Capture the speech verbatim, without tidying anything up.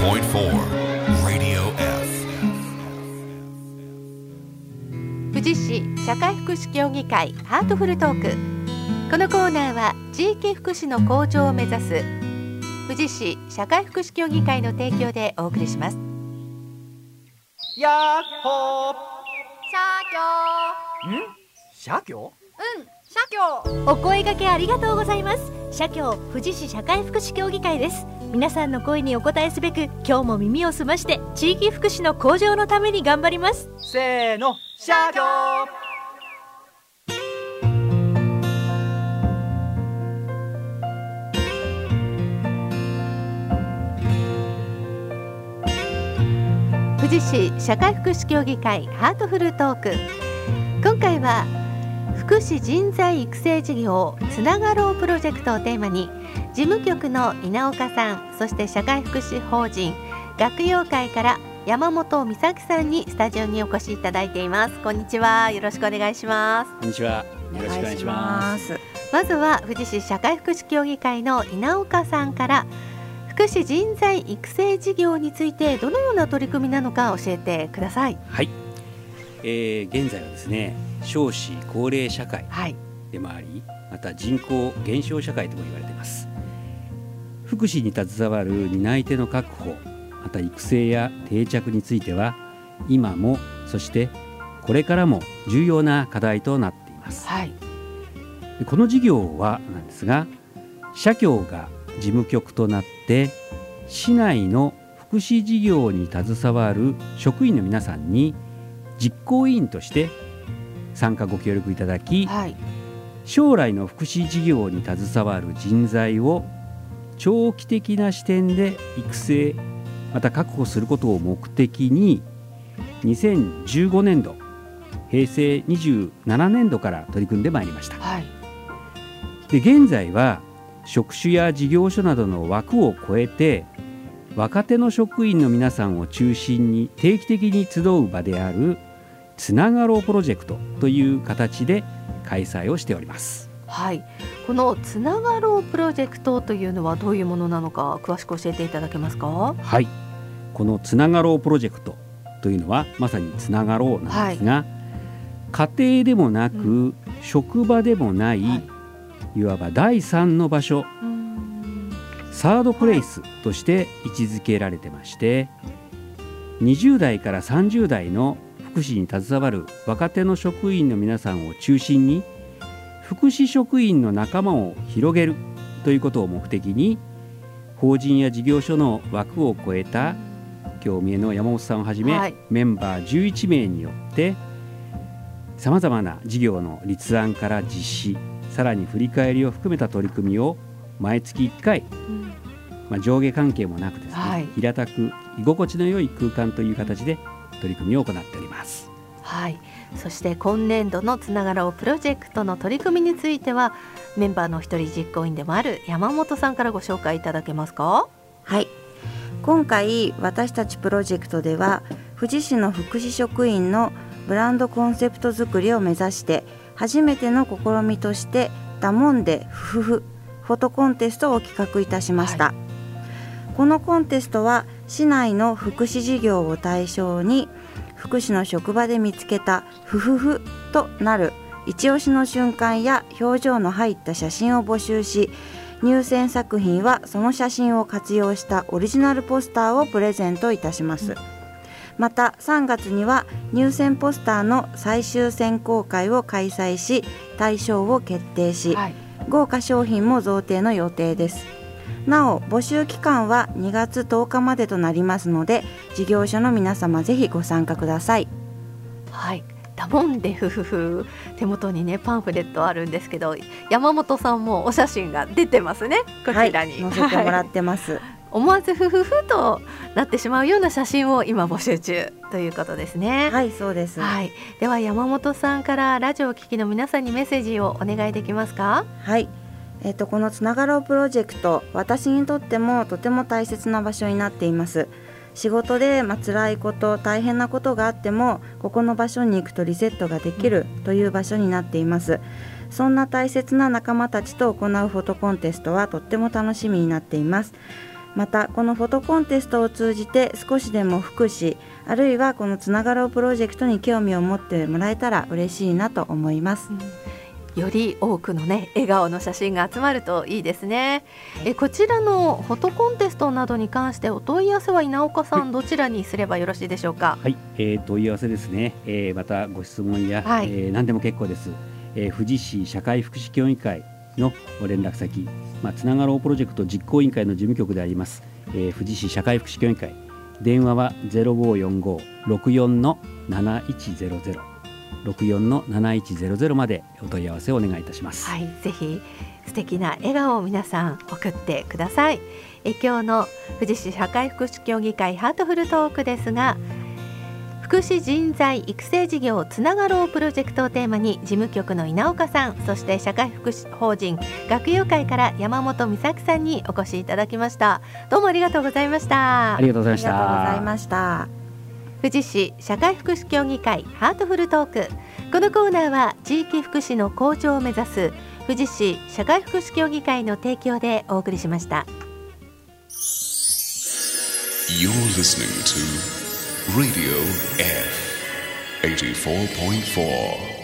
ポイントフォー Radio F。 富士市社会福祉協議会ハートフルトーク。このコーナーは地域福祉の向上を目指す富士市社会福祉協議会の提供でお送りします。 やっほー。 社協。 ん？社協？ うん、社協。 お声掛けありがとうございます。社協富士市社会福祉協議会です。皆さんの声にお応えすべく、今日も耳を澄まして地域福祉の向上のために頑張ります。 せーの、社協。 富士市社会福祉協議会ハートフルトーク。今回は福祉人材育成事業つながろうプロジェクトをテーマに、事務局の稲岡さん、そして社会福祉法人学友会から山本美咲さんにスタジオにお越しいただいています。こんにちは、よろしくお願いします。 こんにちは、よろしくお願いします。 まずは富士市社会福祉協議会の稲岡さんから、福祉人材育成事業についてどのような取り組みなのか教えてください。 はい、えー、現在はですね、少子高齢社会でもあり、はい、また人口減少社会とも言われています。福祉に携わる担い手の確保、また育成や定着については今も、そしてこれからも重要な課題となっています。はい、この事業はなんですが、社協が事務局となって市内の福祉事業に携わる職員の皆さんに実行委員として参加ご協力いただき、はい、将来の福祉事業に携わる人材を長期的な視点で育成、また確保することを目的ににせんじゅうごねんど、へいせいにじゅうななねんどから取り組んでまいりました。はい、で現在は職種や事業所などの枠を超えて、若手の職員の皆さんを中心に定期的に集う場であるつながろうプロジェクトという形で開催をしております。はい、 このつながろうプロジェクトというのはどういうものなのか詳しく教えていただけますか。 はい、このつながろうプロジェクトというのはまさにつながろうなんですが、はい、家庭でもなく、うん、職場でもない、はい、いわば第三の場所、サードプレイスとして位置づけられてまして、にじゅうだいからさんじゅうだいの福祉に携わる若手の職員の皆さんを中心に福祉職員の仲間を広げるということを目的に、法人や事業所の枠を超えた今日お見えの山本さんをはじめ、はい、メンバーじゅういちめいによってさまざまな事業の立案から実施、さらに振り返りを含めた取り組みを毎月いっかい、うんまあ、上下関係もなくですね、はい、平たく居心地の良い空間という形で取り組みを行っております。 はい、そして今年度のつながろうプロジェクトの取り組みについては、メンバーの一人実行委員でもある山本さんからご紹介いただけますか。 はい、今回私たちプロジェクトでは富士市の福祉職員のブランドコンセプト作りを目指して、初めての試みとしてダモンデフフフフォトコンテストを企画いたしました。はい、このコンテストは市内の福祉事業を対象に、福祉の職場で見つけたフフフとなる一押しの瞬間や表情の入った写真を募集し、入選作品はその写真を活用したオリジナルポスターをプレゼントいたします。うん、またさんがつには入選ポスターの最終選考会を開催し、大賞を決定し、はい、豪華商品も贈呈の予定です。なお募集期間はにがつとおかまでとなりますので、事業所の皆様ぜひご参加ください。 はい、ダモンデフフフ、手元にねパンフレットあるんですけど、山本さんもお写真が出てますね、こちらに、はい、 載せてもらってます。はい、 思わずフフフとなってしまうような写真を今募集中ということですね。 はい、そうです。 はい、では山本さんからラジオを聴きの皆さんにメッセージをお願いできますか。 はい、えー、とこのつながろうプロジェクト、私にとってもとても大切な場所になっています。仕事で、まあ、辛いこと大変なことがあっても、ここの場所に行くとリセットができるという場所になっています。そんな大切な仲間たちと行うフォトコンテストはとっても楽しみになっています。 またこのフォトコンテストを通じて少しでも福祉、あるいはこのつながろうプロジェクトに興味を持ってもらえたら嬉しいなと思います、 うん、より多くのね笑顔の写真が集まるといいですね。えこちらのフォトコンテストなどに関してお問い合わせは稲岡さんどちらにすればよろしいでしょうか。 はい、えー、問い合わせですね、えー、またご質問や、はい、えー、何でも結構です、えー、富士市社会福祉協議会の連絡先、まあ、つながろうプロジェクト実行委員会の事務局であります、えー、富士市社会福祉協議会、電話は ゼロごよんご ろくよん なないちゼロゼロ ろくよん なないちゼロゼロまでお問い合わせをお願いいたします。 はい、ぜひ素敵な笑顔を皆さん送ってください。え今日の富士市社会福祉協議会ハートフルトークですが、福祉人材育成事業つながろうプロジェクトをテーマに事務局の稲岡さん、そして社会福祉法人学友会から山本美咲さんにお越しいただきました。どうもありがとうございました。 ありがとうございました。 ありがとうございました。 富士市社会福祉協議会ハートフルトーク、このコーナーは地域福祉の向上を目指す富士市社会福祉協議会の提供でお送りしました。 You're listening to Radio F eighty-four point four